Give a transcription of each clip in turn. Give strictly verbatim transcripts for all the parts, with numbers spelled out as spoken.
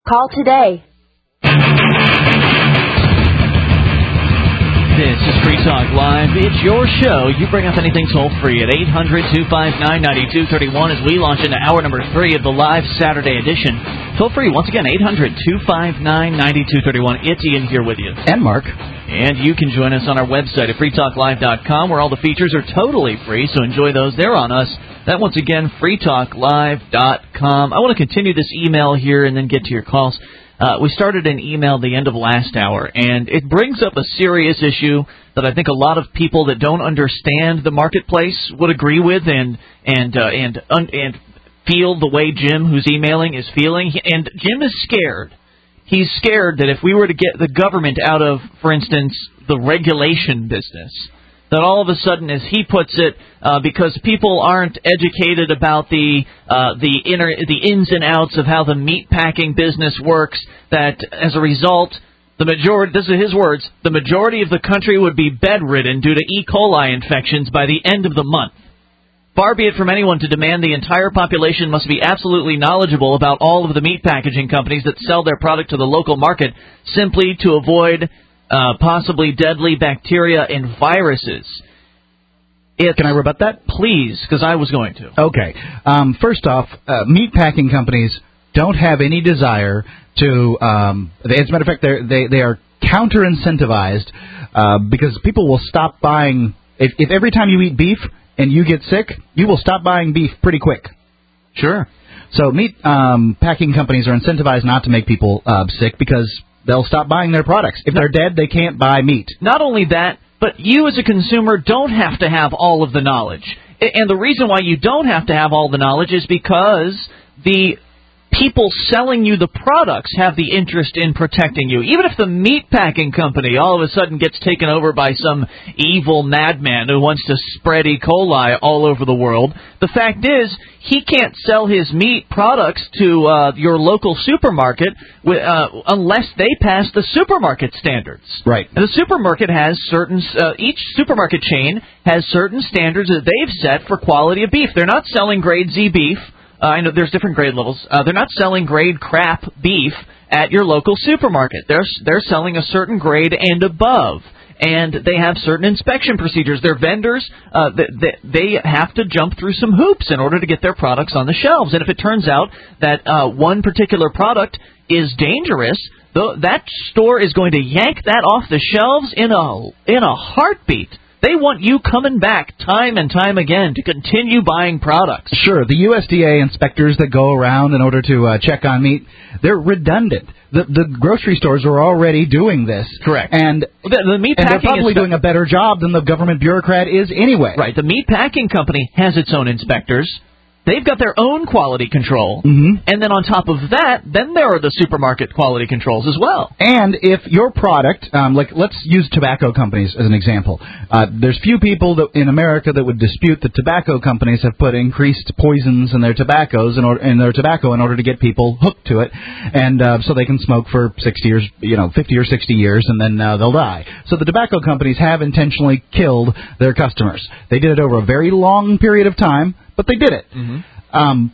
Call today. This is Free Talk Live. It's your show. You bring up anything toll-free at eight hundred, two five nine, nine two three one as we launch into hour number three of the live Saturday edition. Toll-free, once again, eight hundred, two five nine, nine two three one. It's Ian here with you. And Mark. And you can join us on our website at free talk live dot com, where all the features are totally free, so enjoy those there on us. That, once again, free talk live dot com. I want to continue this email here and then get to your calls. Uh, we started an email at the end of last hour, and it brings up a serious issue that I think a lot of people that don't understand the marketplace would agree with and and uh, and un- and feel the way Jim, who's emailing, is feeling. And Jim is scared. He's scared that if we were to get the government out of, for instance, the regulation business, that all of a sudden, as he puts it, uh, because people aren't educated about the uh, the inner the ins and outs of how the meatpacking business works, that as a result, the majority, this is his words, the majority of the country would be bedridden due to E. coli infections by the end of the month. Far be it from anyone to demand the entire population must be absolutely knowledgeable about all of the meat packaging companies that sell their product to the local market simply to avoid Uh, possibly deadly bacteria and viruses. It's, Can I rebut that? Please, because I was going to. Okay. Um, first off, uh, meat packing companies don't have any desire to, um, they, as a matter of fact, they're, they they are counter-incentivized uh, because people will stop buying, if, if every time you eat beef and you get sick, you will stop buying beef pretty quick. Sure. So meat um, packing companies are incentivized not to make people uh, sick because they'll stop buying their products. If they're dead, they can't buy meat. Not only that, but you as a consumer don't have to have all of the knowledge. And the reason why you don't have to have all the knowledge is because the people selling you the products have the interest in protecting you. Even if the meatpacking company all of a sudden gets taken over by some evil madman who wants to spread E. coli all over the world, the fact is he can't sell his meat products to uh, your local supermarket with, uh, unless they pass the supermarket standards. Right. And the supermarket has certain, uh, each supermarket chain has certain standards that they've set for quality of beef. They're not selling grade Z beef. Uh, I know there's different grade levels. Uh, they're not selling grade crap beef at your local supermarket. They're they're selling a certain grade and above, and they have certain inspection procedures. Their vendors, uh, they, they have to jump through some hoops in order to get their products on the shelves. And if it turns out that uh, one particular product is dangerous, the, that store is going to yank that off the shelves in a in a heartbeat. They want you coming back time and time again to continue buying products. Sure, the U S D A inspectors that go around in order to uh, check on meat, they're redundant. The the grocery stores are already doing this. Correct. And, the, the meat and they're probably inspe- doing a better job than the government bureaucrat is anyway. Right. The meat packing company has its own inspectors. They've got their own quality control. Mm-hmm. And then on top of that, then there are the supermarket quality controls as well. And if your product, um, like let's use tobacco companies as an example. Uh, there's few people that, in America that would dispute that tobacco companies have put increased poisons in their tobaccos in, order, in their tobacco in order to get people hooked to it, and uh, so they can smoke for sixty years, you know, fifty or sixty years, and then uh, they'll die. So the tobacco companies have intentionally killed their customers. They did it over a very long period of time, but they did it. Mm-hmm. Um,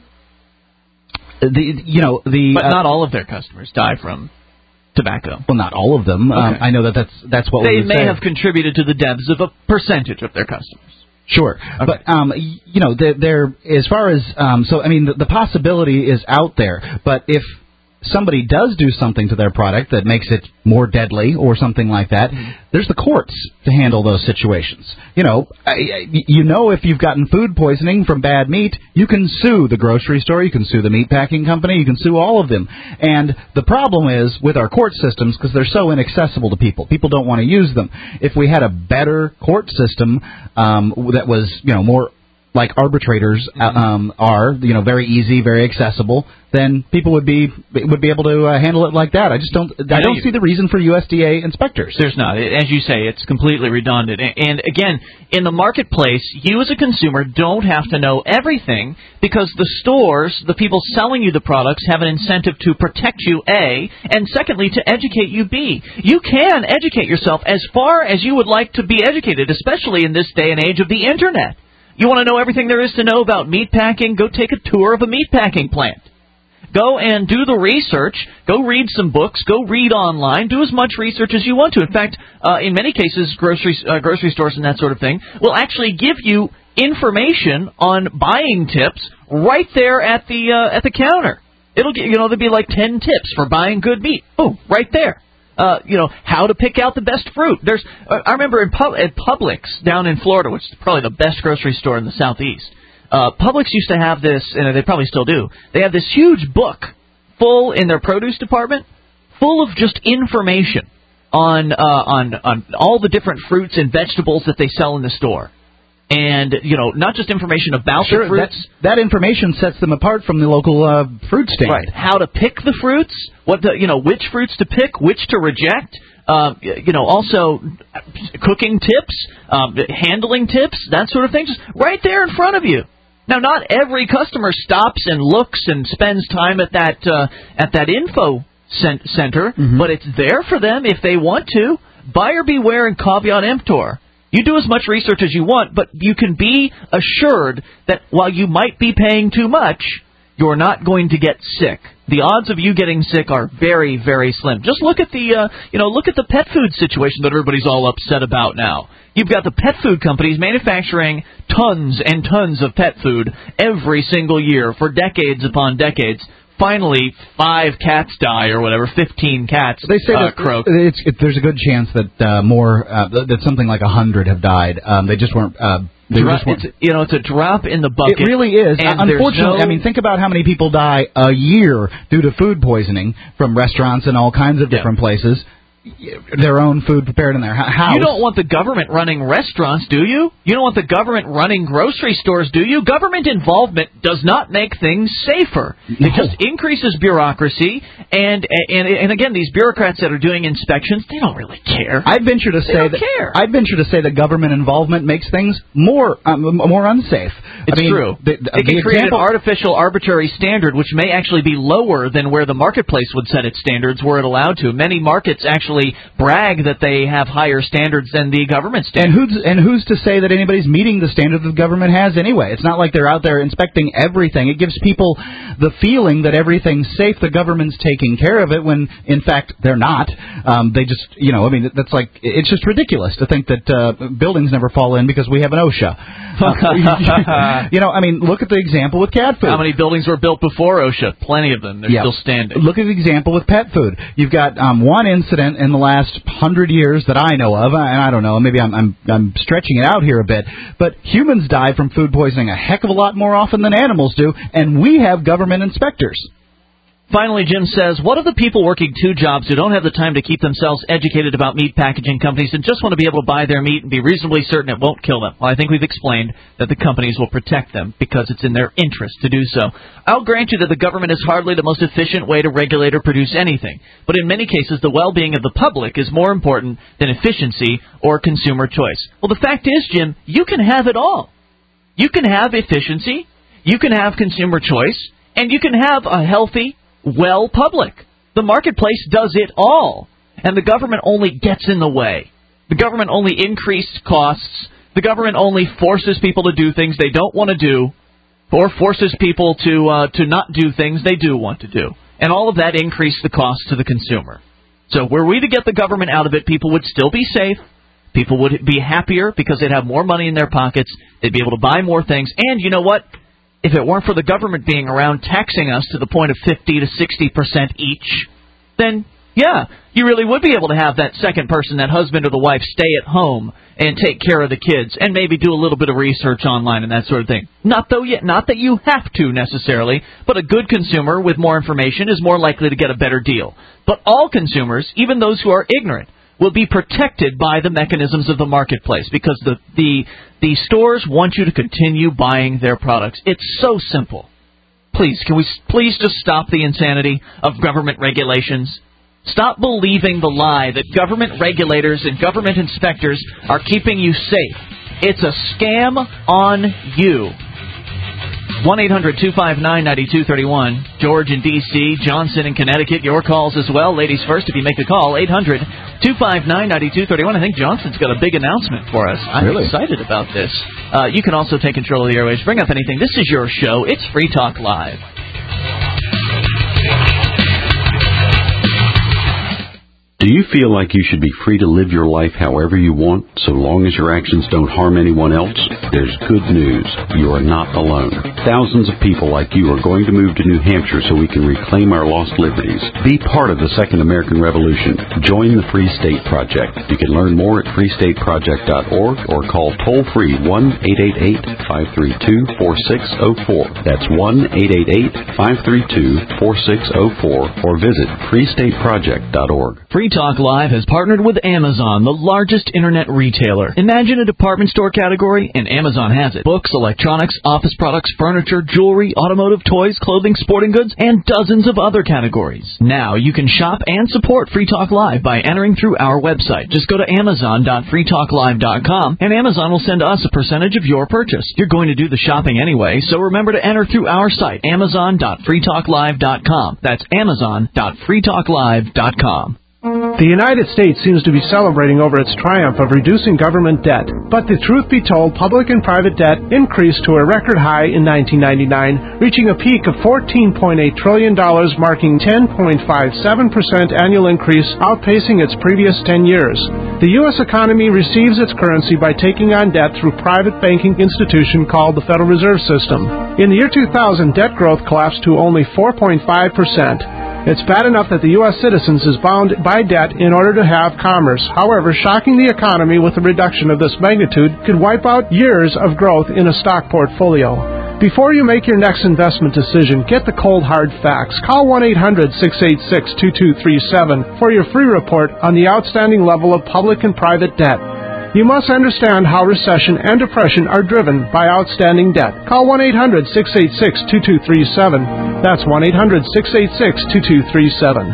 the you know the but uh, not all of their customers die from tobacco. Well, not all of them. Okay. Um, I know that that's that's what they we would may say. have contributed to the deaths of a percentage of their customers. Sure, okay. But um, you know, they're, they're as far as um, so. I mean, the, the possibility is out there. But if somebody does do something to their product that makes it more deadly or something like that, mm-hmm. there's the courts to handle those situations. You know, I, you know, if you've gotten food poisoning from bad meat, you can sue the grocery store, you can sue the meat packing company, you can sue all of them. And the problem is with our court systems, because they're so inaccessible to people. People don't want to use them. If we had a better court system um, that was, you know, more like arbitrators mm-hmm. um, are, you know, very easy, very accessible, then people would be would be able to uh, handle it like that. I just don't I don't see the reason for U S D A inspectors. There's not. As you say, it's completely redundant. And again, in the marketplace, you as a consumer don't have to know everything because the stores, the people selling you the products, have an incentive to protect you, A, and secondly, to educate you, B. You can educate yourself as far as you would like to be educated, especially in this day and age of the Internet. You want to know everything there is to know about meat packing? Go take a tour of a meat packing plant. Go and do the research. Go read some books. Go read online. Do as much research as you want to. In fact, uh, in many cases, grocery uh, grocery stores and that sort of thing will actually give you information on buying tips right there at the uh, at the counter. It'll get, you know, there'll be like ten tips for buying good meat. Oh, right there. Uh, you know, how to pick out the best fruit. There's, uh, I remember in Pub- at Publix down in Florida, which is probably the best grocery store in the Southeast. Uh, Publix used to have this, and they probably still do. They have this huge book full in their produce department, full of just information on uh, on on all the different fruits and vegetables that they sell in the store. And, you know, not just information about sure, the fruits. That, that information sets them apart from the local uh, fruit stand. Right. How to pick the fruits, what the, you know, which fruits to pick, which to reject. Uh, you know, also cooking tips, um, handling tips, that sort of thing, just right there in front of you. Now, not every customer stops and looks and spends time at that uh, at that info center, mm-hmm. but it's there for them if they want to. Buyer beware and caveat emptor. You do as much research as you want, but you can be assured that while you might be paying too much, you're not going to get sick. The odds of you getting sick are very, very slim. Just look at the, uh, you know, look at the pet food situation that everybody's all upset about now. You've got the pet food companies manufacturing tons and tons of pet food every single year for decades upon decades. Finally, five cats die or whatever, fifteen cats they say uh, that croak. It's, it, there's a good chance that uh, more, uh, that something like a hundred have died. Um, they just weren't. Uh, they Dro- just weren't. It's, you know, it's a drop in the bucket. It really is. And Unfortunately, no... I mean, think about how many people die a year due to food poisoning from restaurants and all kinds of different yeah. places. Their own food prepared in their house. You don't want the government running restaurants, do you? You don't want the government running grocery stores, do you? Government involvement does not make things safer. No. It just increases bureaucracy, and, and and again, these bureaucrats that are doing inspections, they don't really care. I'd venture to they say don't that care. I'd venture to say that government involvement makes things more um, more unsafe. It's I mean, true. The, the, it can the create example... an artificial, arbitrary standard, which may actually be lower than where the marketplace would set its standards were it allowed to. Many markets actually brag that they have higher standards than the government standards. And who's and who's to say that anybody's meeting the standard that the government has anyway? It's not like they're out there inspecting everything. It gives people the feeling that everything's safe, the government's taking care of it, when in fact they're not. Um, they just, you know, I mean, that's like, it's just ridiculous to think that uh, buildings never fall in because we have an OSHA. Uh, you know, I mean, look at the example with cat food. How many buildings were built before OSHA? Plenty of them. They're yep. still standing. Look at the example with pet food. You've got um, one incident in the last hundred years that I know of, and I don't know, maybe I'm, I'm I'm stretching it out here a bit, but humans die from food poisoning a heck of a lot more often than animals do, and we have government inspectors. Finally, Jim says, what of the people working two jobs who don't have the time to keep themselves educated about meat packaging companies and just want to be able to buy their meat and be reasonably certain it won't kill them? Well, I think we've explained that the companies will protect them because it's in their interest to do so. I'll grant you that the government is hardly the most efficient way to regulate or produce anything, but in many cases the well-being of the public is more important than efficiency or consumer choice. Well, the fact is, Jim, you can have it all. You can have efficiency, you can have consumer choice, and you can have a healthy, well public. The marketplace does it all, and the government only gets in the way. The government only increases costs. The government only forces people to do things they don't want to do, or forces people to uh, to not do things they do want to do. And all of that increases the cost to the consumer. So were we to get the government out of it, people would still be safe. People would be happier because they'd have more money in their pockets. They'd be able to buy more things. And you know what? If it weren't for the government being around taxing us to the point of fifty to sixty percent each, then, yeah, you really would be able to have that second person, that husband or the wife, stay at home and take care of the kids and maybe do a little bit of research online and that sort of thing. Not though yet, not that you have to necessarily, but a good consumer with more information is more likely to get a better deal. But all consumers, even those who are ignorant, will be protected by the mechanisms of the marketplace because the, the the stores want you to continue buying their products. It's so simple. Please, can we please just stop the insanity of government regulations? Stop believing the lie that government regulators and government inspectors are keeping you safe. It's a scam on you. one eight hundred two five nine nine two three one. George in D C, Johnson in Connecticut. Your calls as well. Ladies first, if you make the call, eight hundred two five nine nine two three one. I think Johnson's got a big announcement for us. I'm really excited about this. Uh, you can also take control of the airwaves. Bring up anything. This is your show. It's Free Talk Live. feel like you should be free to live your life however you want, so long as your actions don't harm anyone else? There's good news. You are not alone. Thousands of people like you are going to move to New Hampshire so we can reclaim our lost liberties. Be part of the Second American Revolution. Join the Free State Project. You can learn more at free state project dot org or call toll-free one eight eight eight, five three two, four six zero four. That's one eight eight eight, five three two, four six zero four or visit free state project dot org. Free Talk Live has partnered with Amazon, the largest internet retailer. Imagine a department store category, and Amazon has it. Books, electronics, office products, furniture, jewelry, automotive, toys, clothing, sporting goods, and dozens of other categories. Now you can shop and support Free Talk Live by entering through our website. Just go to amazon dot free talk live dot com, and Amazon will send us a percentage of your purchase. You're going to do the shopping anyway, so remember to enter through our site, amazon dot free talk live dot com. That's amazon dot free talk live dot com. The United States seems to be celebrating over its triumph of reducing government debt. But the truth be told, public and private debt increased to a record high in nineteen ninety-nine, reaching a peak of fourteen point eight trillion dollars, marking ten point five seven percent annual increase, outpacing its previous ten years. The U S economy receives its currency by taking on debt through private banking institution called the Federal Reserve System. In the year two thousand, debt growth collapsed to only four point five percent. It's bad enough that the U S citizens is bound by debt in order to have commerce. However, shocking the economy with a reduction of this magnitude could wipe out years of growth in a stock portfolio. Before you make your next investment decision, get the cold hard facts. Call one eight hundred, six eight six, two two three seven for your free report on the outstanding level of public and private debt. You must understand how recession and depression are driven by outstanding debt. Call one eight hundred, six eight six, two two three seven. That's one eight hundred, six eight six, two two three seven.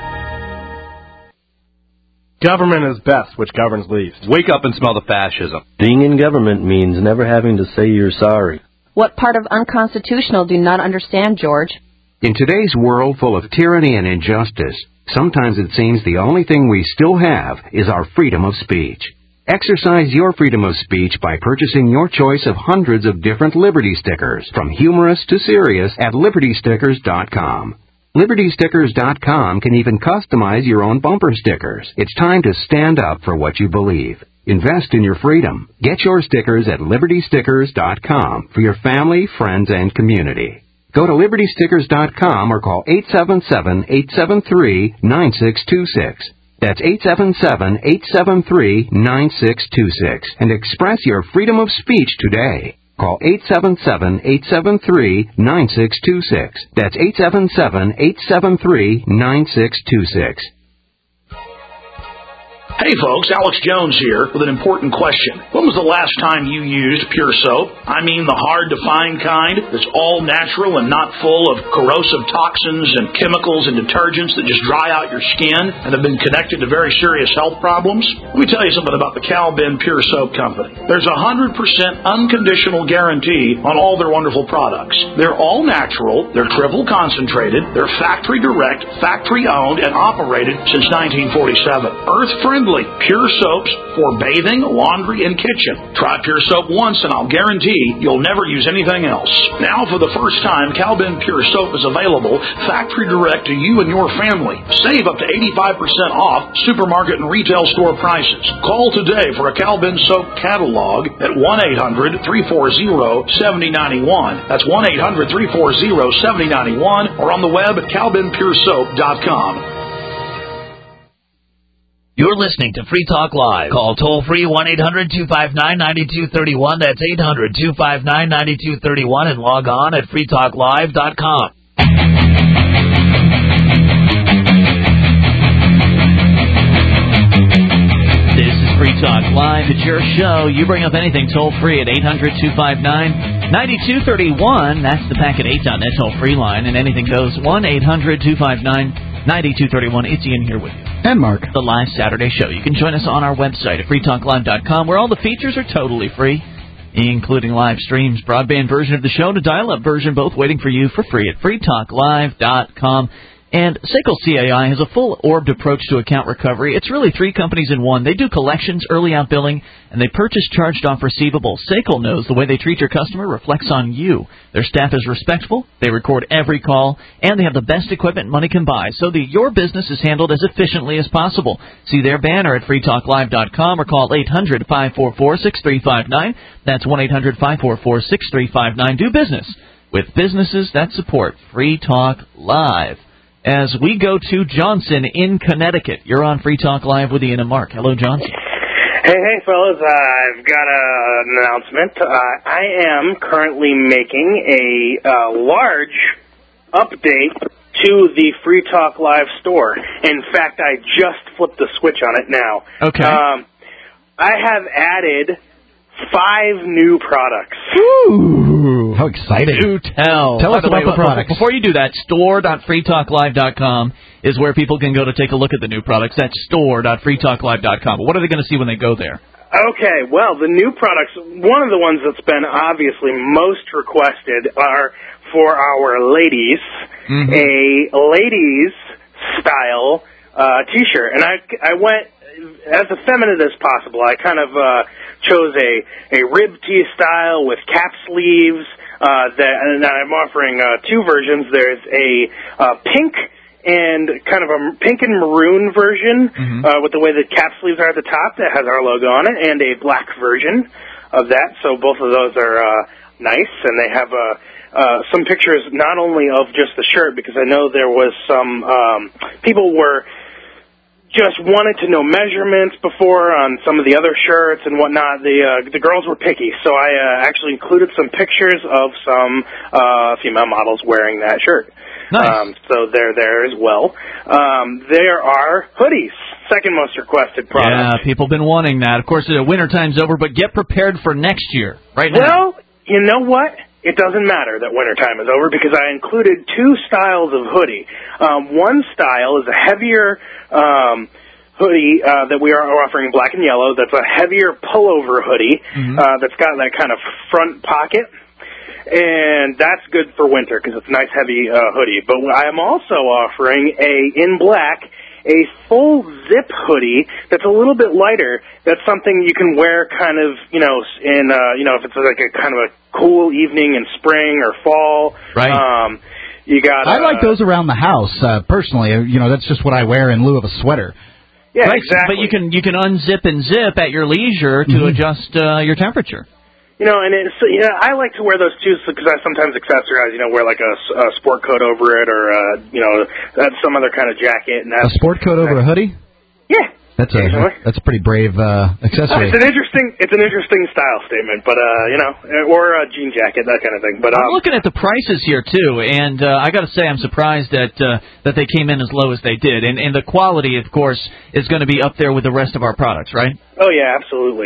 Government is best, which governs least. Wake up and smell the fascism. Being in government means never having to say you're sorry. What part of unconstitutional do you not understand, George? In today's world full of tyranny and injustice, sometimes it seems the only thing we still have is our freedom of speech. Exercise your freedom of speech by purchasing your choice of hundreds of different Liberty stickers, from humorous to serious, at liberty stickers dot com. liberty stickers dot com can even customize your own bumper stickers. It's time to stand up for what you believe. Invest in your freedom. Get your stickers at liberty stickers dot com for your family, friends, and community. Go to liberty stickers dot com or call eight seven seven, eight seven three, nine six two six. That's eight seven seven, eight seven three, nine six two six and express your freedom of speech today. Call eight seven seven, eight seven three, nine six two six. That's eight seven seven, eight seven three, nine six two six. Hey folks, Alex Jones here with an important question. When was the last time you used Pure Soap? I mean the hard-to-find kind that's all natural and not full of corrosive toxins and chemicals and detergents that just dry out your skin and have been connected to very serious health problems? Let me tell you something about the Cal-Ben Pure Soap Company. There's a one hundred percent unconditional guarantee on all their wonderful products. They're all natural, they're triple concentrated, they're factory direct, factory owned, and operated since nineteen forty-seven. Earth-friendly. Pure soaps for bathing, laundry, and kitchen. Try Pure Soap once and I'll guarantee you'll never use anything else. Now, for the first time, Cal-Ben Pure Soap is available factory direct to you and your family. Save up to eighty-five percent off supermarket and retail store prices. Call today for a Cal-Ben Soap catalog at one eight hundred, three four zero, seven zero nine one. That's one eight hundred, three four zero, seven zero nine one or on the web at cal ben pure soap dot com. You're listening to Free Talk Live. Call toll-free one eight hundred, two five nine, nine two three one. That's eight hundred, two five nine, nine two three one and log on at free talk live dot com. This is Free Talk Live. It's your show. You bring up anything toll-free at eight hundred, two five nine, nine two three one. That's the packet eight dot net toll-free line, and anything goes. one eight hundred, two five nine, nine two three one. It's Ian here with you. And Mark. The live Saturday show. You can join us on our website at free talk live dot com, where all the features are totally free, including live streams, broadband version of the show, and a dial-up version, both waiting for you for free at free talk live dot com. And Seiko C A I has a full-orbed approach to account recovery. It's really three companies in one. They do collections, early out billing, and they purchase charged-off receivables. Seiko knows the way they treat your customer reflects on you. Their staff is respectful, they record every call, and they have the best equipment money can buy, so that your business is handled as efficiently as possible. See their banner at free talk live dot com or call eight hundred, five four four, six three five nine. That's one eight hundred, five four four, six three five nine. Do business with businesses that support Free Talk Live. As we go to Johnson in Connecticut. You're on Free Talk Live with Ian and Mark. Hello, Johnson. Hey, hey, fellas. Uh, I've got a, an announcement. Uh, I am currently making a uh, large update to the Free Talk Live store. In fact, I just flipped the switch on it now. Okay. Um, I have added five new products. Ooh, how exciting. Do tell. Tell By us the about way, the products. Before you do that, store dot free talk live dot com is where people can go to take a look at the new products. That's store dot free talk live dot com. But what are they going to see when they go there? Okay, well, the new products, one of the ones that's been obviously most requested are for our ladies, mm-hmm. a ladies style uh, T-shirt. And I, I went as effeminate as possible. I kind of uh, chose a, a rib tee style with cap sleeves. Uh, that, and I'm offering uh, two versions. There's a uh, pink and kind of a pink and maroon version mm-hmm. uh, with the way the cap sleeves are at the top that has our logo on it, and a black version of that. So both of those are uh, nice, and they have uh, uh, some pictures not only of just the shirt, because I know there was some um, people were just wanted to know measurements before on some of the other shirts and whatnot. The uh, the girls were picky, so I uh, actually included some pictures of some uh, female models wearing that shirt. Nice. Um, so they're there as well. Um, there are hoodies, second most requested product. Yeah, people have been wanting that. Of course, the winter time's over, but get prepared for next year, right now. Well, you know what? It doesn't matter that wintertime is over because I included two styles of hoodie. Um, one style is a heavier um, hoodie uh, that we are offering in black and yellow. That's a heavier pullover hoodie mm-hmm. uh, that's got that kind of front pocket. And that's good for winter because it's a nice heavy uh, hoodie. But I am also offering a, in black, a full zip hoodie that's a little bit lighter. That's something you can wear kind of, you know, in, uh, you know, if it's like a kind of a cool evening in spring or fall. Right. Um, you got. I uh, like those around the house, uh, personally. You know, that's just what I wear in lieu of a sweater. Yeah, right, exactly. But you can you can unzip and zip at your leisure to mm-hmm. adjust uh, your temperature. You know, and it's, you know, I like to wear those too because I sometimes accessorize, you know, wear like a, a sport coat over it or, uh, you know, that's some other kind of jacket. And that's, a sport coat over a hoodie? Yeah. That's a that's a pretty brave uh, accessory. Uh, it's an interesting it's an interesting style statement, but uh, you know, or a jean jacket, that kind of thing. But um, I'm looking at the prices here too, and uh, I got to say I'm surprised that uh, that they came in as low as they did, and and the quality, of course, is going to be up there with the rest of our products, right? Oh yeah, absolutely.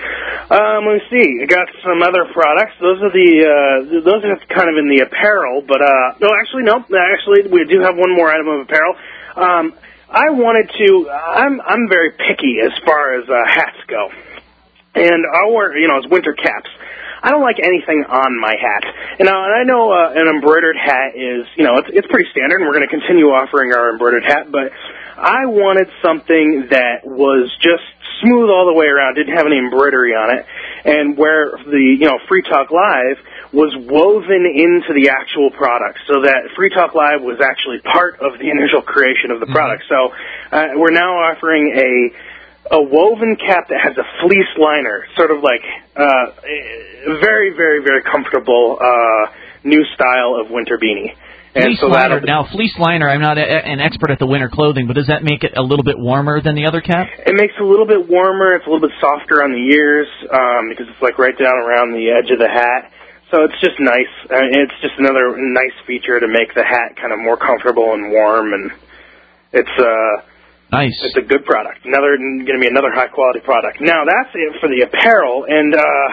Um, let me see. I got some other products. Those are the uh, those are kind of in the apparel, but uh, no, actually, no. Actually, we do have one more item of apparel. Um, I wanted to. I'm I'm very picky as far as uh, hats go, and our you know, it's winter caps. I don't like anything on my hat. You know, and I know uh, an embroidered hat is, you know, it's it's pretty standard, and we're going to continue offering our embroidered hat. But I wanted something that was just smooth all the way around, didn't have any embroidery on it, and where the, you know, Free Talk Live was woven into the actual product, so that Free Talk Live was actually part of the initial creation of the product. So uh, we're now offering a a woven cap that has a fleece liner, sort of like uh, a very, very, very comfortable uh, new style of winter beanie. And fleece so liner. Now, fleece liner, I'm not a, an expert at the winter clothing, but does that make it a little bit warmer than the other cap? It makes it a little bit warmer. It's a little bit softer on the ears um, because it's like right down around the edge of the hat. So it's just nice. Uh, it's just another nice feature to make the hat kind of more comfortable and warm, and it's uh, nice. It's a good product. Another going to be another high quality product. Now that's it for the apparel, and. Uh,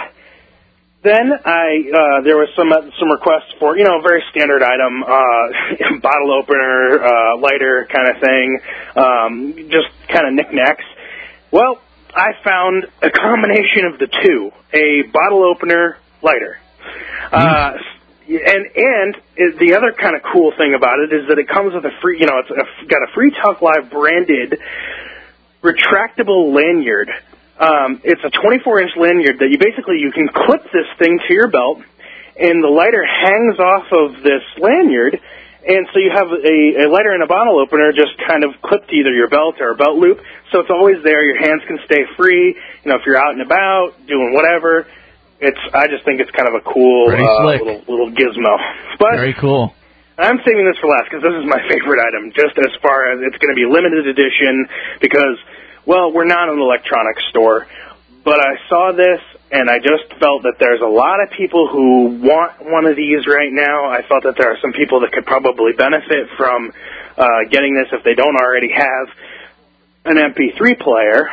Then I uh, there was some uh, some requests for, you know, a very standard item, uh, bottle opener, uh, lighter kind of thing, um, just kind of knickknacks. Well, I found a combination of the two, a bottle opener lighter. Uh, and and it, the other kind of cool thing about it is that it comes with a free, you know, it's a, got a Free Talk Live branded retractable lanyard. Um, it's a twenty-four inch lanyard that you basically you can clip this thing to your belt, and the lighter hangs off of this lanyard. And so you have a, a lighter and a bottle opener just kind of clipped to either your belt or a belt loop. So it's always there. Your hands can stay free. You know, if you're out and about, doing whatever. It's. I just think it's kind of a cool uh, little, little gizmo. But very cool. I'm saving this for last because this is my favorite item, just as far as it's going to be limited edition because, well, we're not an electronics store. But I saw this, and I just felt that there's a lot of people who want one of these right now. I felt that there are some people that could probably benefit from uh, getting this if they don't already have an M P three player.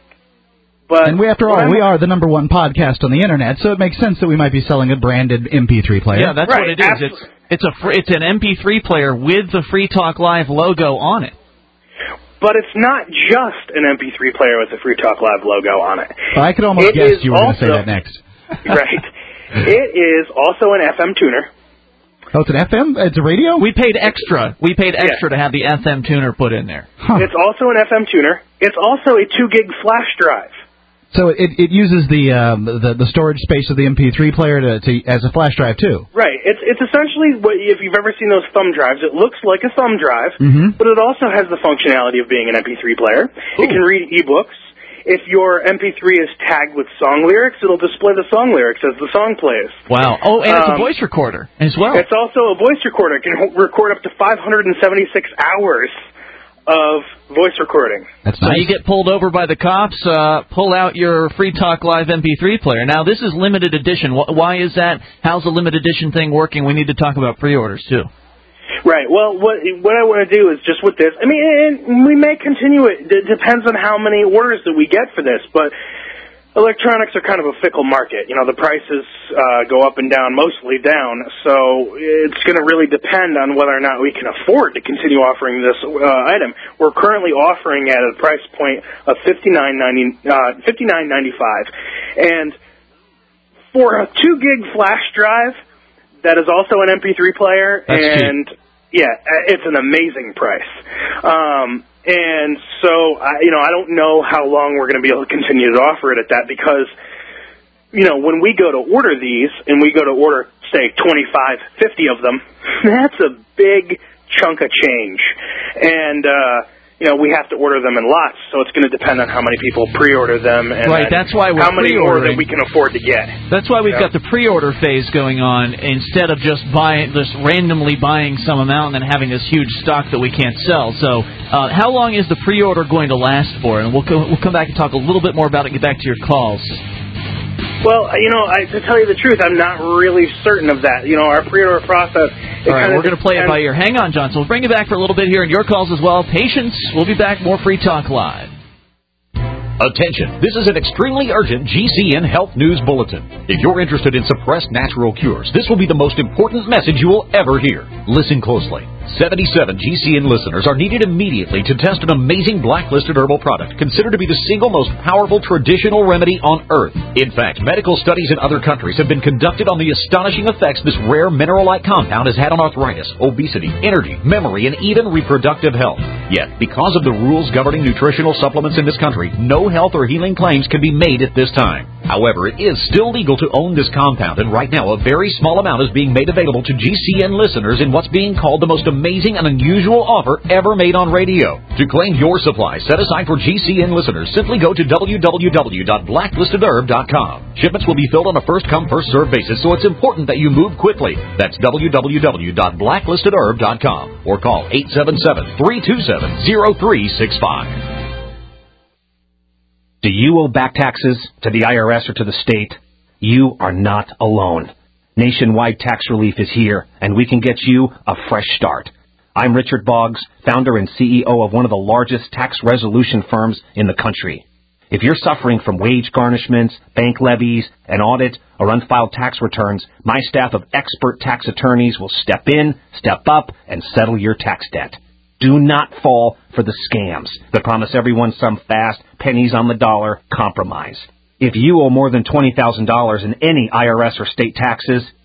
But and we, after all, we are the number one podcast on the Internet, so it makes sense that we might be selling a branded M P three player. Yeah, that's right, what it is. Absolutely. It's it's a fr- it's an M P three player with the Free Talk Live logo on it. But it's not just an M P three player with the Free Talk Live logo on it. Well, I could almost it guess you were going to also, say that next. Right. It is also an F M tuner. Oh, it's an F M? It's a radio? We paid extra. We paid extra yeah. to have the F M tuner put in there. Huh. It's also an F M tuner. It's also a two gig flash drive. So it it uses the um, the the storage space of the M P three player to, to as a flash drive too. Right. It's it's essentially what, if you've ever seen those thumb drives, it looks like a thumb drive, mm-hmm. but it also has the functionality of being an M P three player. Ooh. It can read ebooks. If your M P three is tagged with song lyrics, it'll display the song lyrics as the song plays. Wow. Oh, and it's um, a voice recorder as well. It's also a voice recorder. It can ho- record up to five hundred seventy-six hours of voice recording. That's so nice. You get pulled over by the cops, uh, pull out your Free Talk Live M P three player. Now, this is limited edition. Why is that? How's the limited edition thing working? We need to talk about pre-orders, too. Right. Well, what what I want to do is just with this, I mean, and we may continue it. It depends on how many orders that we get for this, but electronics are kind of a fickle market. You know, the prices uh, go up and down, mostly down, so it's going to really depend on whether or not we can afford to continue offering this uh, item. We're currently offering at a price point of fifty-nine ninety-five, and for a two gig flash drive that is also an M P three player, That's and cheap. yeah, it's an amazing price. Um, And so, I, you know, I don't know how long we're going to be able to continue to offer it at that because, you know, when we go to order these and we go to order, say, twenty-five, fifty of them, that's a big chunk of change. And, uh, you know, we have to order them in lots, so it's going to depend on how many people pre-order them and right, that's why we're how many more that we can afford to get. That's why we've yeah. got the pre-order phase going on instead of just buying, just randomly buying some amount and then having this huge stock that we can't sell. So uh, how long is the pre-order going to last for? And we'll, co- we'll come back and talk a little bit more about it and get back to your calls. Well, you know, I, to tell you the truth, I'm not really certain of that. You know, our pre-order process... All right, we're going to play it by ear. Hang on, John. So we'll bring you back for a little bit here and your calls as well. Patience. We'll be back. More Free Talk Live. Attention, this is an extremely urgent G C N Health News Bulletin. If you're interested in suppressed natural cures, this will be the most important message you will ever hear. Listen closely. seventy-seven G C N listeners are needed immediately to test an amazing blacklisted herbal product considered to be the single most powerful traditional remedy on Earth. In fact, medical studies in other countries have been conducted on the astonishing effects this rare mineral-like compound has had on arthritis, obesity, energy, memory, and even reproductive health. Yet, because of the rules governing nutritional supplements in this country, no health or healing claims can be made at this time. However, it is still legal to own this compound, and right now a very small amount is being made available to G C N listeners in what's being called the most amazing and unusual offer ever made on radio. To claim your supply set aside for G C N listeners, simply go to w w w dot blacklisted herb dot com. Shipments will be filled on a first-come, first-served basis, so it's important that you move quickly. That's w w w dot blacklisted herb dot com or call eight seven seven, three two seven, zero three six five. Do you owe back taxes to the I R S or to the state? You are not alone. Nationwide tax relief is here, and we can get you a fresh start. I'm Richard Boggs, founder and C E O of one of the largest tax resolution firms in the country. If you're suffering from wage garnishments, bank levies, an audit, or unfiled tax returns, my staff of expert tax attorneys will step in, step up, and settle your tax debt. Do not fall for the scams that promise everyone some fast, pennies on the dollar compromise. If you owe more than twenty thousand dollars in any I R S or state taxes,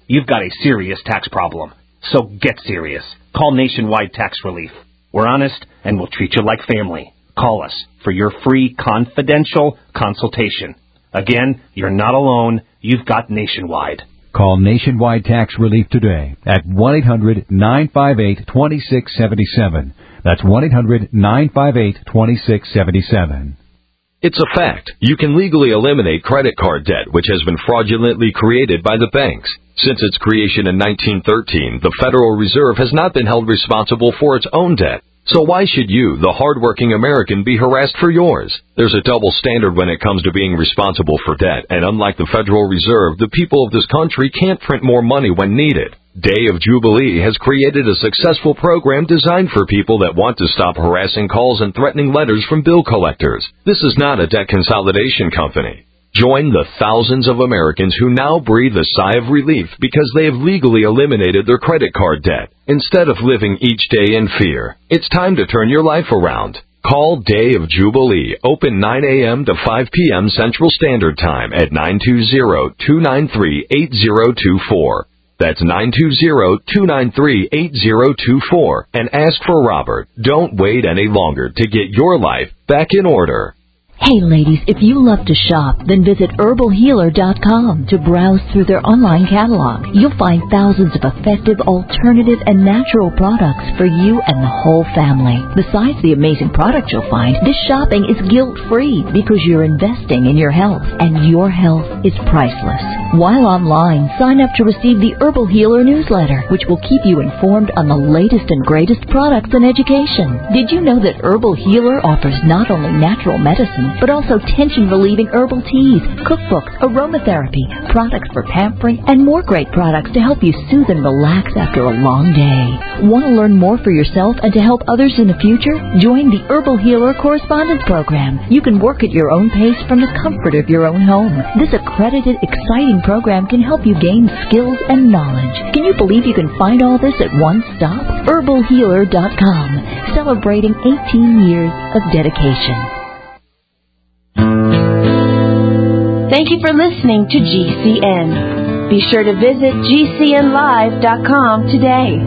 you've got a serious tax problem. So get serious. Call Nationwide Tax Relief. We're honest, and we'll treat you like family. Call us for your free confidential consultation. Again, you're not alone. You've got Nationwide. Call Nationwide Tax Relief today at one eight hundred nine five eight two six seven seven. That's one eight hundred nine five eight two six seven seven. It's a fact. You can legally eliminate credit card debt, which has been fraudulently created by the banks. Since its creation in nineteen thirteen, the Federal Reserve has not been held responsible for its own debt. So why should you, the hardworking American, be harassed for yours? There's a double standard when it comes to being responsible for debt, and unlike the Federal Reserve, the people of this country can't print more money when needed. Day of Jubilee has created a successful program designed for people that want to stop harassing calls and threatening letters from bill collectors. This is not a debt consolidation company. Join the thousands of Americans who now breathe a sigh of relief because they have legally eliminated their credit card debt, instead of living each day in fear. It's time to turn your life around. Call Day of Jubilee, open nine a.m. to five p.m. Central Standard Time at nine two zero, two nine three, eight zero two four. That's nine two zero, two nine three, eight zero two four. And ask for Robert. Don't wait any longer to get your life back in order. Hey ladies, if you love to shop, then visit herbal healer dot com to browse through their online catalog. You'll find thousands of effective, alternative, and natural products for you and the whole family. Besides the amazing products you'll find, this shopping is guilt-free because you're investing in your health, and your health is priceless. While online, sign up to receive the Herbal Healer newsletter, which will keep you informed on the latest and greatest products and education. Did you know that Herbal Healer offers not only natural medicine, but also tension-relieving herbal teas, cookbooks, aromatherapy, products for pampering, and more great products to help you soothe and relax after a long day. Want to learn more for yourself and to help others in the future? Join the Herbal Healer Correspondence Program. You can work at your own pace from the comfort of your own home. This accredited, exciting program can help you gain skills and knowledge. Can you believe you can find all this at one stop? herbal healer dot com, celebrating eighteen years of dedication. Thank you for listening to G C N. Be sure to visit G C N live dot com today.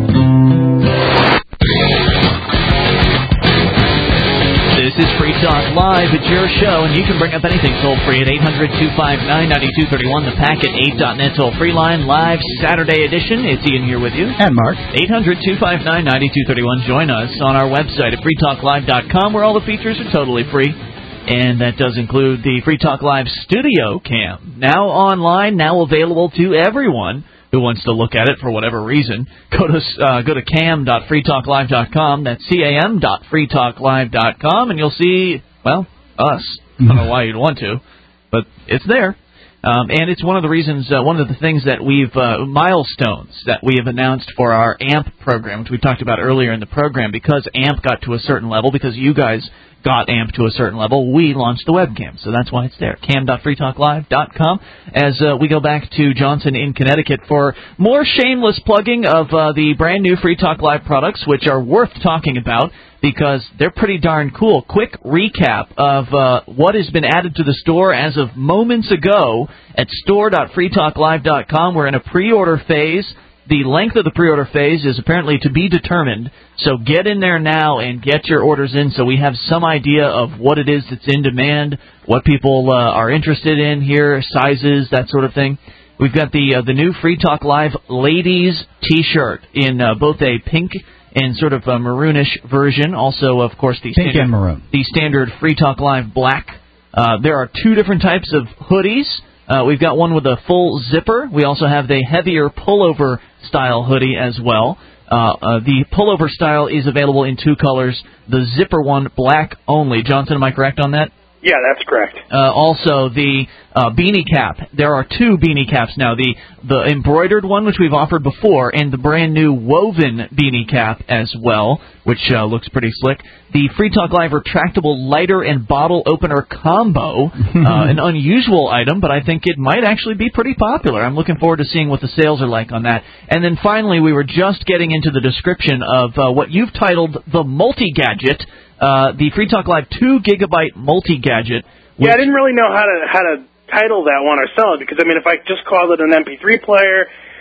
This is Free Talk Live. It's your show, and you can bring up anything toll-free at eight hundred, two five nine, nine two three one, the Packet eight dot net toll-free line, live Saturday edition. It's Ian here with you. And Mark. eight hundred, two five nine, nine two three one. Join us on our website at free talk live dot com, where all the features are totally free. And that does include the Free Talk Live studio cam. Now online, now available to everyone who wants to look at it for whatever reason. Go to uh, go to cam dot free talk live dot com. That's C A M dot free talk live dot com, and you'll see, well, us. I don't know why you'd want to, but it's there. Um, and it's one of the reasons, uh, one of the things that we've, uh, milestones that we have announced for our A M P program, which we talked about earlier in the program, because A M P got to a certain level, because you guys got A M P to a certain level, we launched the webcam. So that's why it's there, cam dot free talk live dot com. As uh, we go back to Johnson in Connecticut for more shameless plugging of uh, the brand new Free Talk Live products, which are worth talking about because they're pretty darn cool. Quick recap of uh, what has been added to the store as of moments ago at store dot free talk live dot com. We're in a pre-order phase. The length of the pre-order phase is apparently to be determined, so get in there now and get your orders in so we have some idea of what it is that's in demand, what people uh, are interested in here, sizes, that sort of thing. We've got the uh, the new Free Talk Live ladies T-shirt in uh, both a pink and sort of a maroonish version. Also, of course, the pink standard, and maroon. the standard Free Talk Live black. Uh, there are two different types of hoodies. Uh, we've got one with a full zipper. We also have the heavier pullover style hoodie as well. Uh, uh, the pullover style is available in two colors. The zipper one, black only. Johnson, am I correct on that? Yeah, that's correct. Uh, also, the uh, beanie cap. There are two beanie caps now. The the embroidered one, which we've offered before, and the brand new woven beanie cap as well, which uh, looks pretty slick. The Free Talk Live retractable lighter and bottle opener combo, uh, an unusual item, but I think it might actually be pretty popular. I'm looking forward to seeing what the sales are like on that. And then finally, we were just getting into the description of uh, what you've titled the multi-gadget, uh, the Free Talk Live two gigabyte multi-gadget. Yeah, I didn't really know how to how to title that one or sell it, because, I mean, if I just called it an M P three player,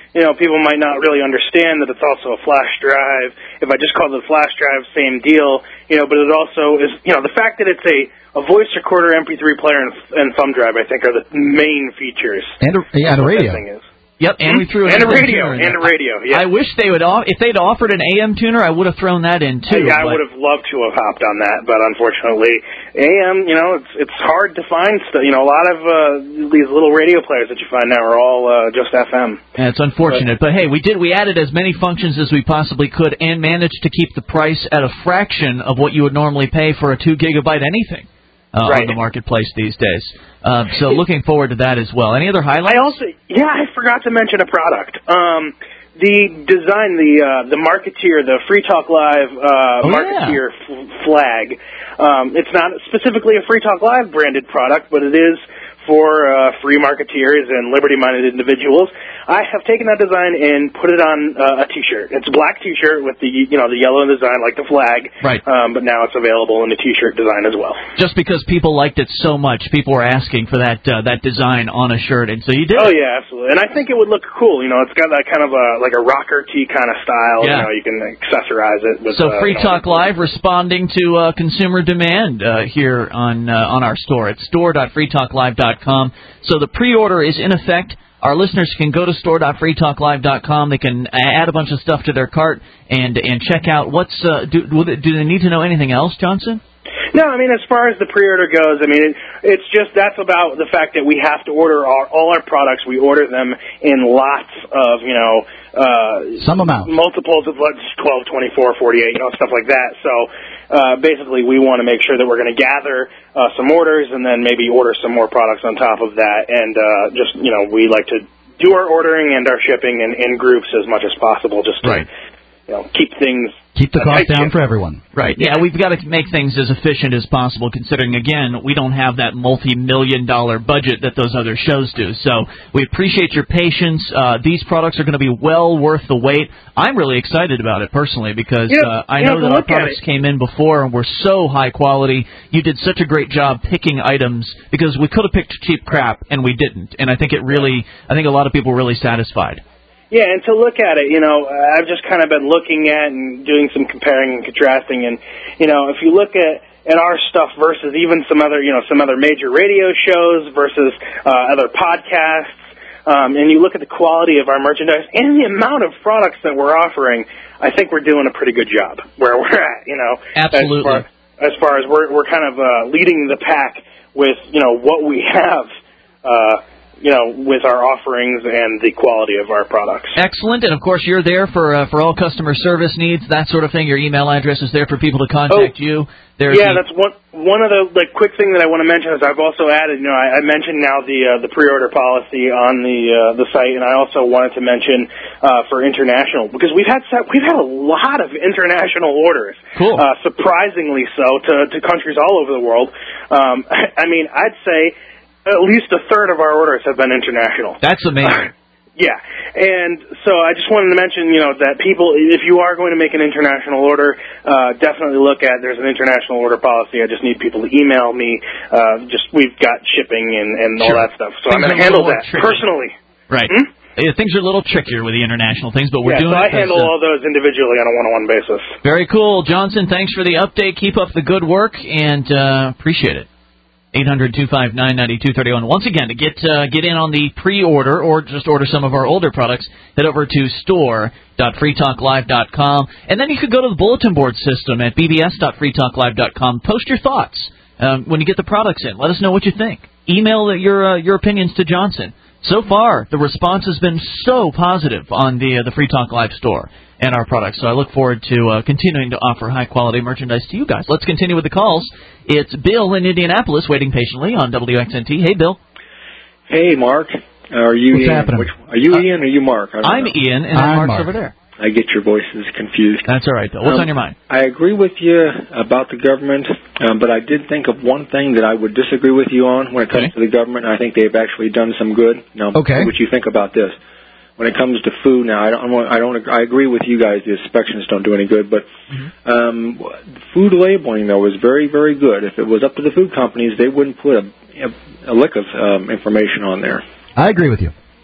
you know, people might not really understand that it's also a flash drive. If I just called it a flash drive, same deal, you know, but it also is, you know, the fact that it's a, a voice recorder, M P three player, and, and thumb drive, I think, are the main features. And a, yeah, and a radio. Thing is. Yep, and we threw an and A M a radio, tuner in and there. a radio. Yeah. I wish they would, if they'd offered an A M tuner, I would have thrown that in too. Yeah, I but- would have loved to have hopped on that, but unfortunately, A M, you know, it's it's hard to find stuff. You know, a lot of uh, these little radio players that you find now are all uh, just F M. Yeah, it's unfortunate, but, but hey, we did we added as many functions as we possibly could, and managed to keep the price at a fraction of what you would normally pay for a two gigabyte anything. Uh, right. on the marketplace these days. Uh, so looking forward to that as well. Any other highlights? I also, yeah, I forgot to mention a product. Um, the design, the uh, the Marketeer, the Free Talk Live uh, oh, Marketeer yeah. f- flag. Um, it's not specifically a Free Talk Live branded product, but it is for uh, free marketeers and liberty-minded individuals. I have taken that design and put it on uh, a T-shirt. It's a black T-shirt with the you know the yellow design like the flag, right? Um, but now it's available in the T-shirt design as well. Just because people liked it so much, people were asking for that uh, that design on a shirt, and so you did. Oh it. yeah, absolutely. And I think it would look cool. You know, it's got that kind of a like a rocker tee kind of style. Yeah. You know, you can accessorize it. With, So uh, Free you know, Talk Live responding to uh, consumer demand uh, here on uh, on our store at store dot free talk live dot com. So the pre-order is in effect. Our listeners can go to store dot free talk live dot com. They can add a bunch of stuff to their cart and and check out what's. Uh, do, do they need to know anything else, Johnson? No, I mean, as far as the pre-order goes, I mean, it, it's just that's about the fact that we have to order our, all our products. We order them in lots of, you know, uh, some amount, multiples of like twelve, twenty-four, forty-eight, you know, stuff like that. So uh, basically, we want to make sure that we're going to gather uh, some orders and then maybe order some more products on top of that. And uh, just, you know, we like to do our ordering and our shipping in, in groups as much as possible, just to, right. you know, keep things. Keep the cost down for everyone. Right. Yeah, we've got to make things as efficient as possible, considering, again, we don't have that multi-million dollar budget that those other shows do. So we appreciate your patience. Uh, these products are going to be well worth the wait. I'm really excited about it, personally, because yeah, uh, I yeah, know that our look at products it. came in before and were so high quality. You did such a great job picking items, because we could have picked cheap crap, and we didn't. And I think it really, I think a lot of people were really satisfied. Yeah, and to look at it, you know, I've just kind of been looking at and doing some comparing and contrasting, and, you know, if you look at, at our stuff versus even some other, you know, some other major radio shows versus uh, other podcasts, um, and you look at the quality of our merchandise and the amount of products that we're offering, I think we're doing a pretty good job where we're at, you know. Absolutely. As far as, far as we're, we're kind of uh, leading the pack with, you know, what we have, uh, you know, with our offerings and the quality of our products. Excellent, and of course you're there for uh, for all customer service needs, that sort of thing. Your email address is there for people to contact oh, you. There's yeah, the... that's one one of the like quick thing that I want to mention is I've also added, you know, I, I mentioned now the uh, the pre-order policy on the uh, the site, and I also wanted to mention uh, for international, because we've had we've had a lot of international orders. Cool. Uh, surprisingly so to to countries all over the world. Um, I mean, I'd say at least a third of our orders have been international. That's amazing. Yeah, and so I just wanted to mention, you know, that people, if you are going to make an international order, uh, definitely look at, there's an international order policy. I just need people to email me. Uh, just, we've got shipping and, and all Sure. that stuff. So Things I'm going are to a handle little that more tricky. personally. Right. Hmm? Yeah, things are a little trickier with the international things, but we're yeah, doing so it. I handle uh, all those individually on a one-on-one basis. Very cool. Johnson, thanks for the update. Keep up the good work, and uh, appreciate it. eight hundred, two five nine, nine two three one. Once again, to get uh, get in on the pre-order or just order some of our older products, head over to store dot free talk live dot com. And then you could go to the bulletin board system at b b s dot free talk live dot com. Post your thoughts um, when you get the products in. Let us know what you think. Email your uh, your opinions to Johnson. So far, the response has been so positive on the uh, the Free Talk Live store and our products. So I look forward to uh, continuing to offer high-quality merchandise to you guys. Let's continue with the calls. It's Bill in Indianapolis waiting patiently on W X N T. Hey, Bill. Hey, Mark. Are you What's Ian? happening? Which, are you uh, Ian or are you Mark? I don't I'm know. Ian, and I'm Mark's Mark. over there. I get your voices confused. That's all right, Bill. What's um, on your mind? I agree with you about the government, um, but I did think of one thing that I would disagree with you on when it comes Okay. to the government. I think they've actually done some good. Now, Okay. what you think about this? When it comes to food, now I don't, I don't, I agree with you guys. The inspections don't do any good, but Mm-hmm. um, food labeling though was very, very good. If it was up to the food companies, they wouldn't put a, a, a lick of um, information on there. I agree with you.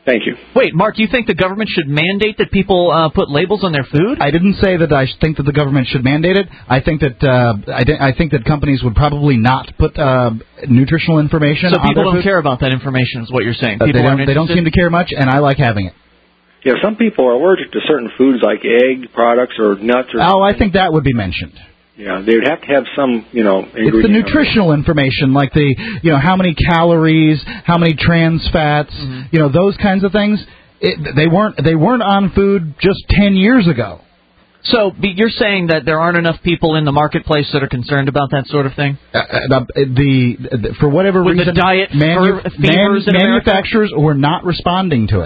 Thank you. Wait, Mark, you think the government should mandate that people uh, put labels on their food? I didn't say that I think that the government should mandate it. I think that uh, I, di- I think that companies would probably not put uh, nutritional information so on people their don't food. care about that information is what you're saying. Uh, People they, aren't don't, they don't interested? seem to care much, and I like having it. Yeah, some people are allergic to certain foods like egg products or nuts. Or oh, I think that would be mentioned. Yeah, they would have to have some, you know, it's the nutritional information, like the, you know, how many calories, how many trans fats, mm-hmm. you know, those kinds of things. It, they weren't they weren't on food just ten years ago. So you're saying that there aren't enough people in the marketplace that are concerned about that sort of thing? Uh, the, the, the for whatever With reason, the diet manu- fevers man, in manufacturers were not responding to it.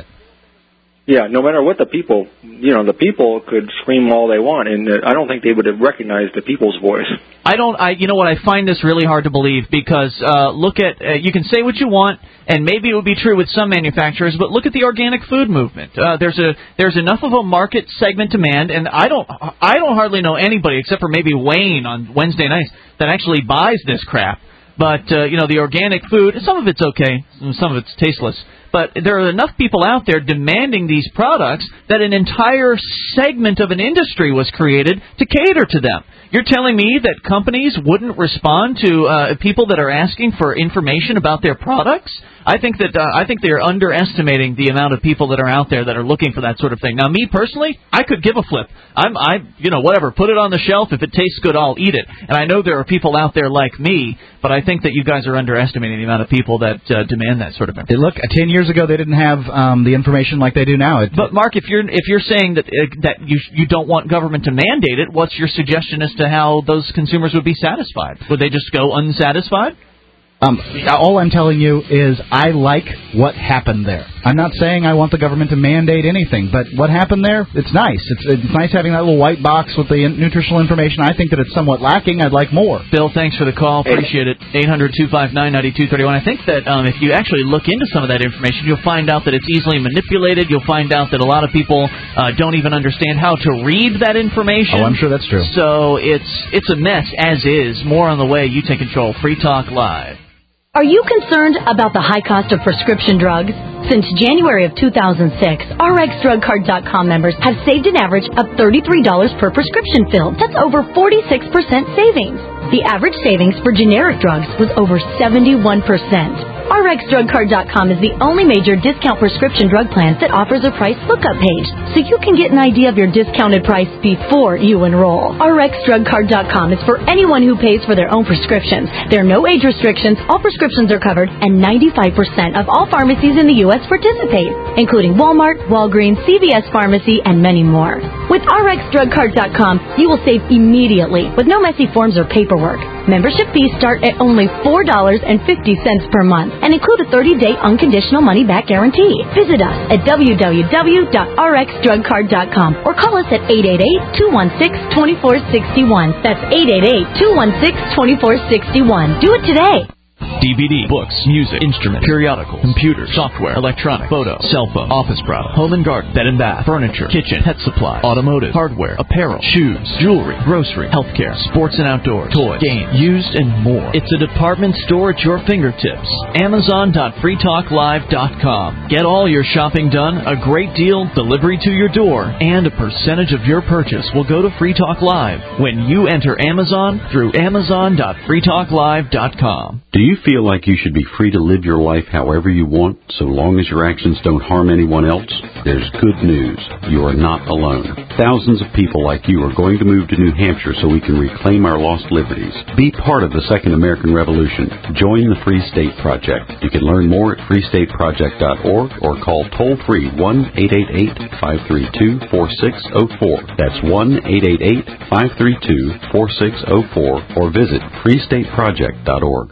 Yeah, no matter what the people, you know, the people could scream all they want, and uh, I don't think they would have recognized the people's voice. I don't, I, you know what, I find this really hard to believe because uh, look at, uh, you can say what you want, and maybe it would be true with some manufacturers, but look at the organic food movement. Uh, there's a, there's enough of a market segment demand, and I don't, I don't hardly know anybody except for maybe Wayne on Wednesday nights that actually buys this crap. But, uh, you know, the organic food, some of it's okay, some of it's tasteless. But there are enough people out there demanding these products that an entire segment of an industry was created to cater to them. You're telling me that companies wouldn't respond to uh, people that are asking for information about their products? I think that uh, I think they're underestimating the amount of people that are out there that are looking for that sort of thing. Now, me personally, I could give a flip. I'm, I, you know, whatever. Put it on the shelf. If it tastes good, I'll eat it. And I know there are people out there like me, but I think that you guys are underestimating the amount of people that uh, demand that sort of information. Look, ten years ago they didn't have um, the information like they do now. It, but Mark, if you're if you're saying that uh, that you you don't want government to mandate it, what's your suggestion as to how those consumers would be satisfied? Would they just go unsatisfied? Um, all I'm telling you is I like what happened there. I'm not saying I want the government to mandate anything, but what happened there, it's nice. It's, it's nice having that little white box with the nutritional information. I think that it's somewhat lacking. I'd like more. Bill, thanks for the call. Appreciate it. eight hundred two five nine nine two three one. I think that um, if you actually look into some of that information, you'll find out that it's easily manipulated. You'll find out that a lot of people uh, don't even understand how to read that information. Oh, I'm sure that's true. So it's it's a mess as is. More on the way. You take control. Free Talk Live. Are you concerned about the high cost of prescription drugs? Since January of two thousand six, R X Drug Card dot com members have saved an average of thirty-three dollars per prescription filled. That's over forty-six percent savings. The average savings for generic drugs was over seventy-one percent. R X Drug Card dot com is the only major discount prescription drug plan that offers a price lookup page, so you can get an idea of your discounted price before you enroll. R X Drug Card dot com is for anyone who pays for their own prescriptions. There are no age restrictions, all prescriptions are covered, and ninety-five percent of all pharmacies in the U S participate, including Walmart, Walgreens, C V S Pharmacy, and many more. With R X Drug Card dot com, you will save immediately with no messy forms or paperwork. Membership fees start at only four dollars and fifty cents per month and include a thirty-day unconditional money-back guarantee. Visit us at w w w dot r x drug card dot com or call us at eight eight eight, two one six, two four six one. That's eight eight eight, two one six, two four six one. Do it today. D V D, books, music, instruments, periodicals, computers, software, electronic, photo, cell phone, office product, home and garden, bed and bath, furniture, kitchen, pet supply, automotive, hardware, apparel, shoes, jewelry, grocery, healthcare, sports and outdoors, toys, games, used, and more. It's a department store at your fingertips. Amazon dot free talk live dot com. Get all your shopping done, a great deal, delivery to your door, and a percentage of your purchase will go to Free Talk Live when you enter Amazon through Amazon dot free talk live dot com. Do you feel like you should be free to live your life however you want, so long as your actions don't harm anyone else? There's good news. You are not alone. Thousands of people like you are going to move to New Hampshire so we can reclaim our lost liberties. Be part of the Second American Revolution. Join the Free State Project. You can learn more at free state project dot org or call toll-free one eight eight eight, five three two, four six zero four. That's one eight eight eight, five three two, four six zero four or visit free state project dot org.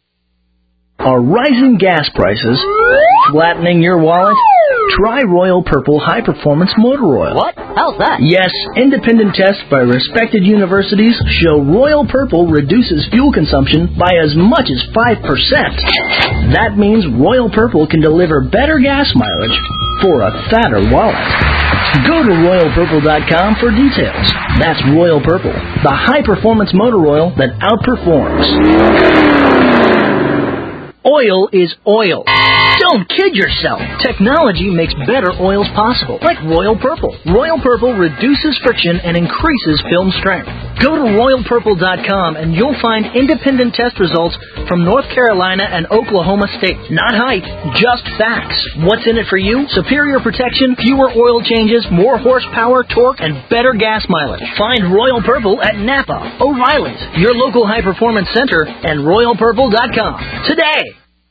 Are rising gas prices flattening your wallet? Try Royal Purple High Performance Motor Oil. What? How's that? Yes, independent tests by respected universities show Royal Purple reduces fuel consumption by as much as five percent. That means Royal Purple can deliver better gas mileage for a fatter wallet. Go to royal purple dot com for details. That's Royal Purple, the high-performance motor oil that outperforms. Oil is oil. Don't kid yourself. Technology makes better oils possible, like Royal Purple. Royal Purple reduces friction and increases film strength. Go to royal purple dot com and you'll find independent test results from North Carolina and Oklahoma State. Not hype, just facts. What's in it for you? Superior protection, fewer oil changes, more horsepower, torque, and better gas mileage. Find Royal Purple at Napa, O'Reilly's, your local high-performance center, and royal purple dot com today.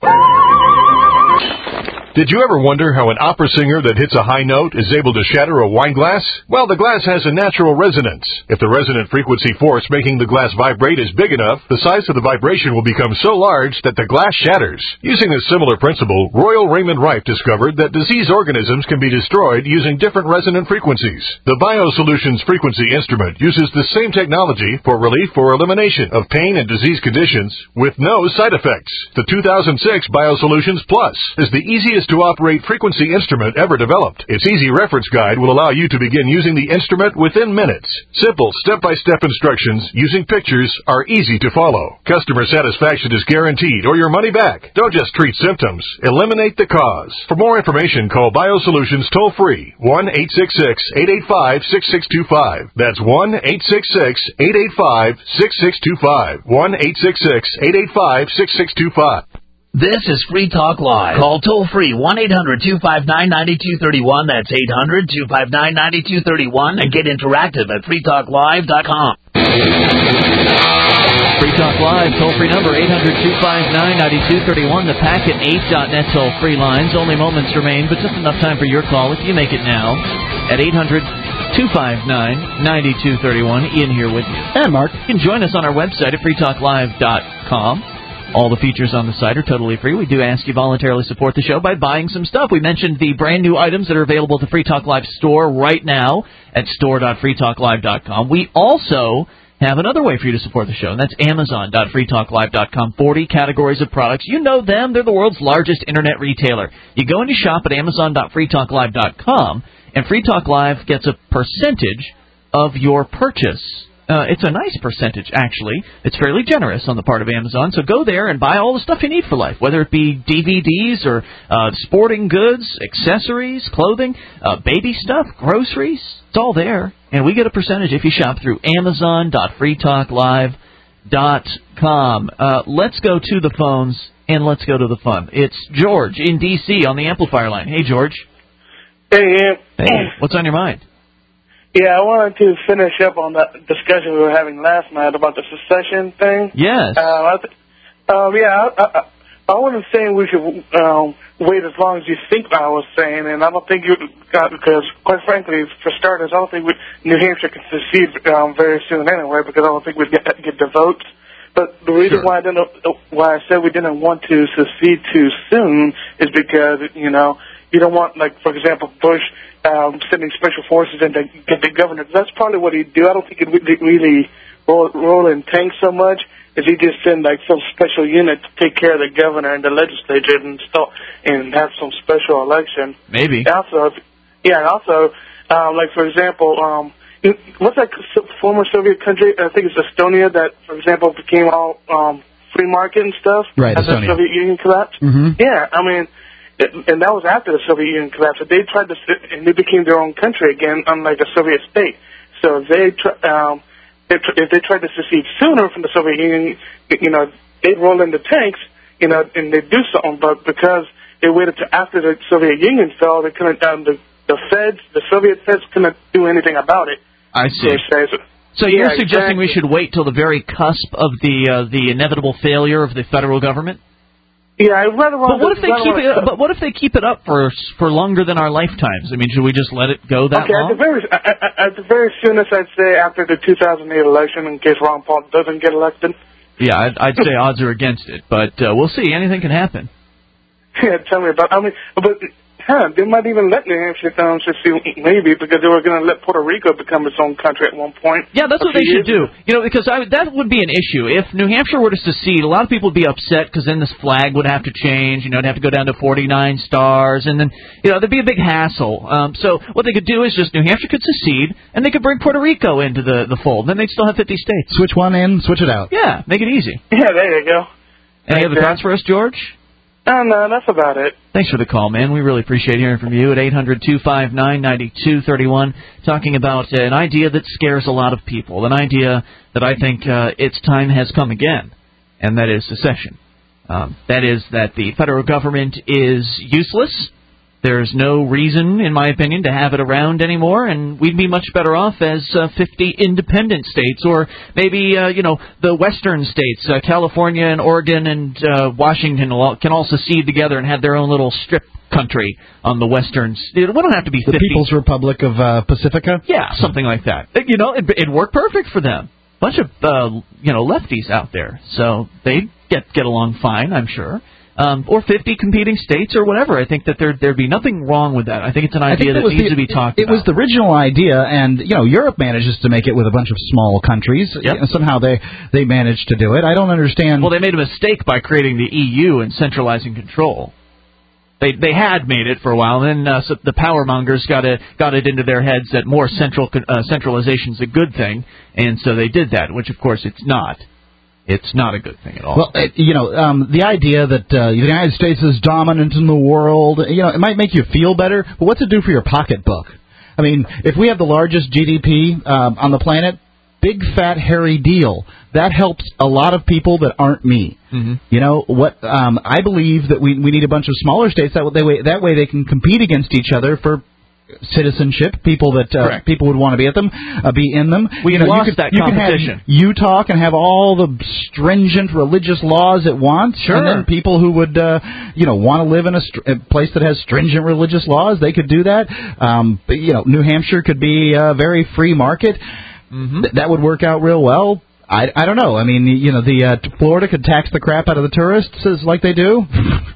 Did you ever wonder how an opera singer that hits a high note is able to shatter a wine glass? Well, the glass has a natural resonance. If the resonant frequency force making the glass vibrate is big enough, the size of the vibration will become so large that the glass shatters. Using a similar principle, Royal Raymond Rife discovered that disease organisms can be destroyed using different resonant frequencies. The BioSolutions frequency instrument uses the same technology for relief or elimination of pain and disease conditions with no side effects. The two thousand six BioSolutions Plus is the easiest to operate frequency instrument ever developed. Its easy reference guide will allow you to begin using the instrument within minutes. Simple step-by-step instructions using pictures are easy to follow. Customer satisfaction is guaranteed or your money back. Don't just treat symptoms, eliminate the cause. For more information, call BioSolutions toll-free one eight six six, eight eight five, six six two five. That's one eight six six, eight eight five, six six two five. one eight six six, eight eight five, six six two five. This is Free Talk Live. Call toll-free one eight hundred, two five nine, nine two three one. That's eight hundred, two five nine, nine two three one. And get interactive at free talk live dot com. Free Talk Live, toll-free number eight hundred, two five nine, nine two three one. The Packet eight dot net toll-free lines. Only moments remain, but just enough time for your call if you make it now at eight hundred, two five nine, nine two three one. Ian here with you. And Mark. You can join us on our website at free talk live dot com. All the features on the site are totally free. We do ask you voluntarily support the show by buying some stuff. We mentioned the brand new items that are available at the Free Talk Live store right now at store dot free talk live dot com. We also have another way for you to support the show, and that's amazon dot free talk live dot com. forty categories of products. You know them. They're the world's largest internet retailer. You go and you shop at amazon dot free talk live dot com, and Free Talk Live gets a percentage of your purchase. Uh, it's a nice percentage, actually. It's fairly generous on the part of Amazon. So go there and buy all the stuff you need for life, whether it be D V Ds or uh, sporting goods, accessories, clothing, uh, baby stuff, groceries. It's all there. And we get a percentage if you shop through amazon dot free talk live dot com. Uh, let's go to the phones, and let's go to the fun. It's George in D C on the amplifier line. Hey, George. Hey, Ian. Hey, what's on your mind? Yeah, I wanted to finish up on that discussion we were having last night about the secession thing. Yes. Uh, I th- um, yeah, I, I, I wasn't saying we should um, wait as long as you think I was saying, and I don't think you got, because, quite frankly, for starters, I don't think we, New Hampshire can secede um, very soon anyway, because I don't think we'd get, get the votes. But the reason sure. why I didn't, why I said we didn't want to secede too soon is because, you know, you don't want, like, for example, Bush um, sending special forces in to get the governor. That's probably what he'd do. I don't think he'd really roll, roll in tanks so much as he just send, like, some special unit to take care of the governor and the legislature and stuff, and have some special election. Maybe. And also, yeah, and also, um, like, for example, um, what's that former Soviet country? I think it's Estonia that, for example, became all um, free market and stuff. Right, after Estonia. the Soviet Union collapsed. Mm-hmm. Yeah, I mean, it, and that was after the Soviet Union collapsed. So they tried to, and they became their own country again, unlike a Soviet state. So if they, tr- um, if, if they tried to secede sooner from the Soviet Union, you know, they'd roll in the tanks, you know, and they'd do something. But because they waited till after the Soviet Union fell, they couldn't. Um, the the Feds, the Soviet Feds, couldn't do anything about it. I see. So, so you're yeah, suggesting exactly. we should wait till the very cusp of the uh, the inevitable failure of the federal government? Yeah, I'd rather want. But what if they keep it? But what if they keep it up for for longer than our lifetimes? I mean, should we just let it go that okay, long? At the very at the very soonest, I'd say after the two thousand eight election, in case Ron Paul doesn't get elected. Yeah, I'd, I'd say odds are against it, but uh, we'll see. Anything can happen. Yeah, tell me about. I mean, but. Huh, they might even let New Hampshire um, secede, maybe, because they were going to let Puerto Rico become its own country at one point. Yeah, that's what they should do. You know, because I, that would be an issue. If New Hampshire were to secede, a lot of people would be upset because then this flag would have to change. You know, it'd have to go down to forty-nine stars, and then, you know, there'd be a big hassle. Um, so what they could do is just New Hampshire could secede, and they could bring Puerto Rico into the, the fold. Then they'd still have fifty states. Switch one in, switch it out. Yeah, make it easy. Yeah, there you go. Any other thoughts for us, George? No, no, that's about it. Thanks for the call, man. We really appreciate hearing from you at eight hundred two five nine nine two three one, talking about uh, an idea that scares a lot of people, an idea that I think uh, its time has come again, and that is secession. Um, that is that the federal government is useless. There's no reason, in my opinion, to have it around anymore, and we'd be much better off as uh, fifty independent states, or maybe, uh, you know, the western states, uh, California and Oregon and uh, Washington can all secede together and have their own little strip country on the western. We don't have to be the fifty. People's Republic of uh, Pacifica? Yeah, something like that. You know, it, it'd work perfect for them. Bunch of, uh, you know, lefties out there, so they'd get, get along fine, I'm sure. Um, or fifty competing states or whatever. I think that there, there'd be nothing wrong with that. I think it's an idea that, that needs the, to be talked it, about. It was the original idea, and, you know, Europe manages to make it with a bunch of small countries. Yep. You know, somehow they, they managed to do it. I don't understand. Well, they made a mistake by creating the E U and centralizing control. They they had made it for a while, and then uh, so the power mongers got it, got it into their heads that more central uh, centralization is a good thing, and so they did that, which, of course, it's not. It's not a good thing at all. Well, it, you know, um, the idea that uh, the United States is dominant in the world, you know, it might make you feel better, but what's it do for your pocketbook? I mean, if we have the largest G D P um, on the planet, big, fat, hairy deal. That helps a lot of people that aren't me. Mm-hmm. You know, what? Um, I believe that we we need a bunch of smaller states. That way, that way they can compete against each other for citizenship, people that uh, people would want to be at them, uh, be in them. We you know, lost you could, that you competition. Can have Utah can have all the stringent religious laws it wants, sure. and then people who would, uh, you know, want to live in a, str- a place that has stringent religious laws, they could do that. Um, but, you know, New Hampshire could be a very free market. Mm-hmm. Th- that would work out real well. I, I don't know. I mean, you know, the uh, Florida could tax the crap out of the tourists as like they do.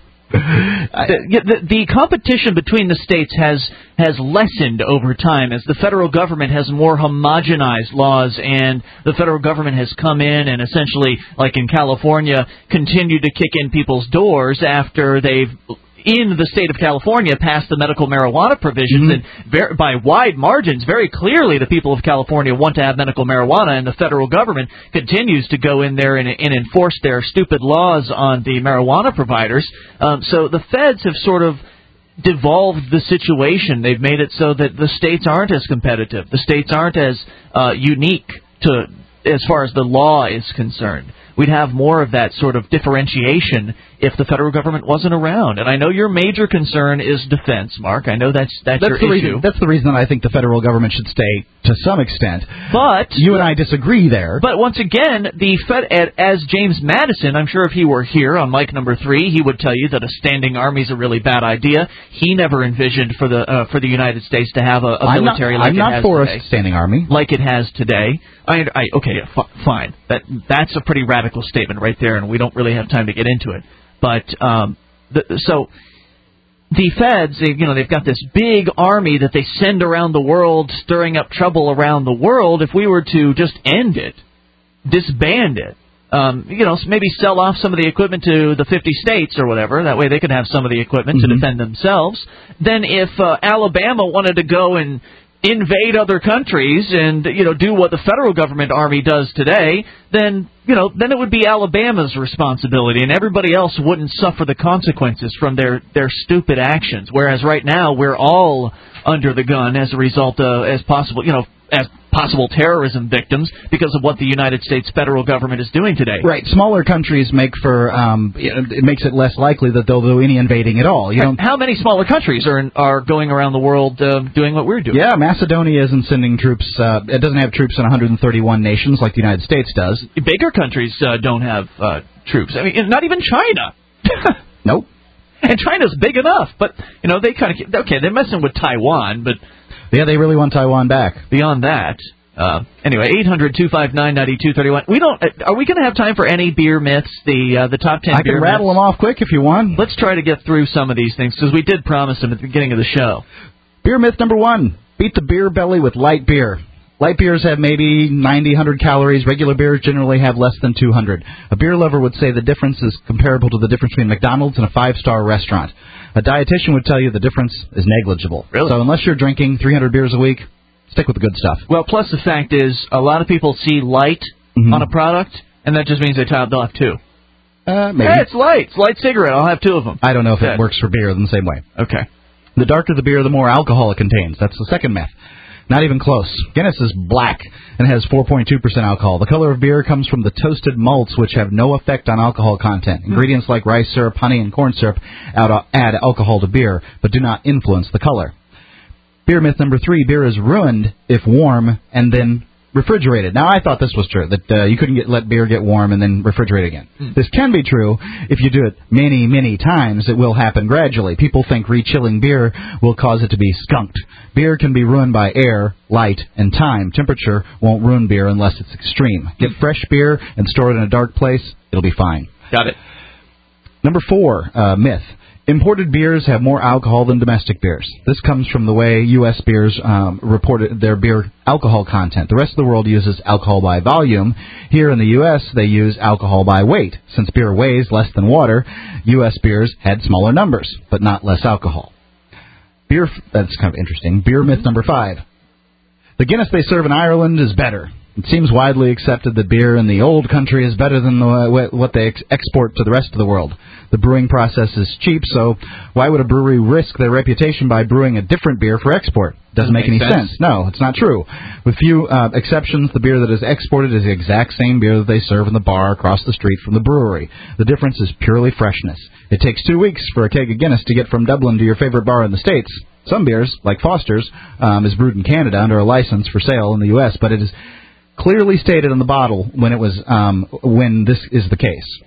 The, the, the competition between the states has has lessened over time as the federal government has more homogenized laws, and the federal government has come in and essentially, like in California, continued to kick in people's doors after they've, in the state of California, passed the medical marijuana provisions, Mm-hmm. and ver- by wide margins, very clearly the people of California want to have medical marijuana, and the federal government continues to go in there and, and enforce their stupid laws on the marijuana providers. Um, so the feds have sort of devolved the situation. They've made it so that the states aren't as competitive. The states aren't as uh, unique to as far as the law is concerned. We'd have more of that sort of differentiation if the federal government wasn't around. And I know your major concern is defense, Mark. I know that's that's, that's your the issue. Reason, that's the reason that I think the federal government should stay to some extent. But you and I disagree there. But once again, the Fed, as James Madison, I'm sure if he were here on mic number three, he would tell you that a standing army is a really bad idea. He never envisioned for the uh, for the United States to have a, a I'm military not, like I'm it not has for today. a standing army, like it has today. I, I okay, f- fine. That that's a pretty radical statement right there, and we don't really have time to get into it. But um, the, so the feds, they, you know, they've got this big army that they send around the world, stirring up trouble around the world. If we were to just end it, disband it, um, you know, maybe sell off some of the equipment to the fifty states or whatever. That way they could have some of the equipment mm-hmm. to defend themselves. Then if uh, Alabama wanted to go and invade other countries and, you know, do what the federal government army does today, then, you know, then it would be Alabama's responsibility, and everybody else wouldn't suffer the consequences from their, their stupid actions. Whereas right now we're all under the gun as a result of, as possible, you know, as possible terrorism victims because of what the United States federal government is doing today. Right. Smaller countries make for um, it makes it less likely that they'll do any invading at all. You right. know, how many smaller countries are are going around the world uh, doing what we're doing? Yeah, Macedonia isn't sending troops. Uh, it doesn't have troops in one hundred thirty-one nations like the United States does. Bigger countries uh, don't have uh, troops. I mean, not even China. Nope. And China's big enough, but you know they kind of okay. They're messing with Taiwan, but. Yeah, they really want Taiwan back. Beyond that, uh, anyway, eight hundred two five nine nine two three one. We don't. Are we going to have time for any beer myths? The uh, the top ten. I beer can rattle myths? them off quick if you want. Let's try to get through some of these things because we did promise them at the beginning of the show. Beer myth number one: beat the beer belly with light beer. Light beers have maybe ninety, one hundred calories. Regular beers generally have less than two hundred. A beer lover would say the difference is comparable to the difference between McDonald's and a five-star restaurant. A dietitian would tell you the difference is negligible. Really? So unless you're drinking three hundred beers a week, stick with the good stuff. Well, plus the fact is, a lot of people see light mm-hmm. on a product, and that just means they they'll have two. Uh, maybe. Hey, it's light. It's light cigarette. I'll have two of them. I don't know if Good. it works for beer in the same way. Okay. The darker the beer, the more alcohol it contains. That's the second myth. Not even close. Guinness is black and has four point two percent alcohol. The color of beer comes from the toasted malts, which have no effect on alcohol content. Ingredients like rice syrup, honey, and corn syrup add alcohol to beer, but do not influence the color. Beer myth number three, beer is ruined if warm and then refrigerated. Now, I thought this was true, that uh, you couldn't get, let beer get warm and then refrigerate again. Mm. This can be true if you do it many, many times. It will happen gradually. People think rechilling beer will cause it to be skunked. Beer can be ruined by air, light, and time. Temperature won't ruin beer unless it's extreme. Get fresh beer and store it in a dark place. It'll be fine. Got it. Number four, uh, myth. Imported beers have more alcohol than domestic beers. This comes from the way U S beers um, reported their beer alcohol content. The rest of the world uses alcohol by volume. Here in the U S, they use alcohol by weight. Since beer weighs less than water, U S beers had smaller numbers, but not less alcohol. Beer, that's kind of interesting. Beer myth number five. The Guinness they serve in Ireland is better. It seems widely accepted that beer in the old country is better than the, what they ex- export to the rest of the world. The brewing process is cheap, so why would a brewery risk their reputation by brewing a different beer for export? Doesn't, Doesn't make, make any sense. sense. No, it's not true. With few uh, exceptions, the beer that is exported is the exact same beer that they serve in the bar across the street from the brewery. The difference is purely freshness. It takes two weeks for a keg of Guinness to get from Dublin to your favorite bar in the States. Some beers, like Foster's, um, is brewed in Canada under a license for sale in the U S, but it is clearly stated on the bottle when it was um, when this is the case.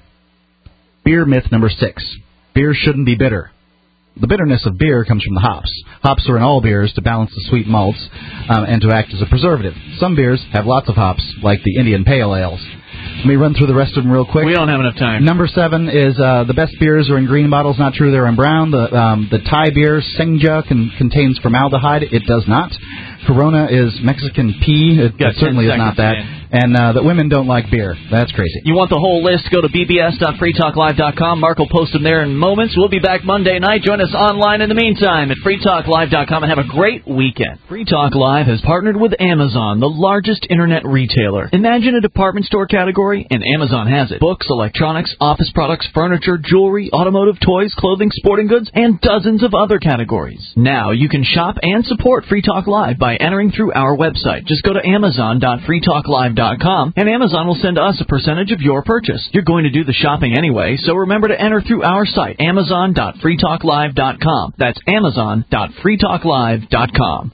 Beer myth number six. Beer shouldn't be bitter. The bitterness of beer comes from the hops. Hops are in all beers to balance the sweet malts um, and to act as a preservative. Some beers have lots of hops, like the Indian Pale Ales. Let me run through the rest of them real quick. We don't have enough time. Number seven is uh, the best beers are in green bottles. Not true, they're in brown. The um, the Thai beer, Sengja, can, contains formaldehyde. It does not. Corona is Mexican pea. It, it certainly is not that. Man. And uh, that women don't like beer. That's crazy. You want the whole list? Go to b b s dot free talk live dot com. Mark will post them there in moments. We'll be back Monday night. Join us online in the meantime at free talk live dot com and have a great weekend. Free Talk Live has partnered with Amazon, the largest internet retailer. Imagine a department store category, and Amazon has it. Books, electronics, office products, furniture, jewelry, automotive, toys, clothing, sporting goods, and dozens of other categories. Now you can shop and support Free Talk Live by entering through our website. Just go to amazon dot free talk live dot com and Amazon will send us a percentage of your purchase. You're going to do the shopping anyway, so remember to enter through our site, amazon dot free talk live dot com. That's amazon dot free talk live dot com.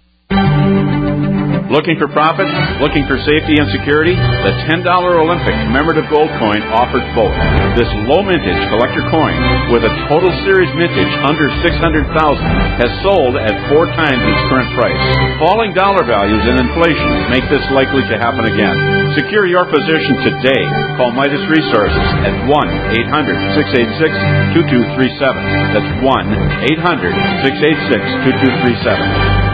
Looking for profit? Looking for safety and security? The ten dollar Olympic commemorative gold coin offers both. This low mintage collector coin, with a total series mintage under six hundred thousand dollars, has sold at four times its current price. Falling dollar values and inflation make this likely to happen again. Secure your position today. Call Midas Resources at one eight hundred six eight six two two three seven. That's one eight hundred six eight six two two three seven.